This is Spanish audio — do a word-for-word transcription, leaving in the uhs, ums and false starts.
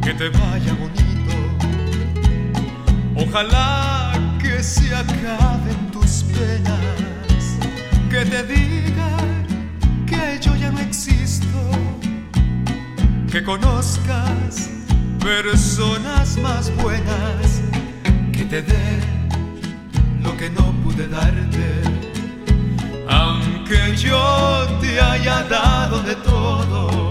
que te vaya bonito. Ojalá que se acaben tus penas, que te digan que yo ya no existo, que conozcas personas más buenas, que te dé lo que no pude darte. Aunque yo te haya dado de todo,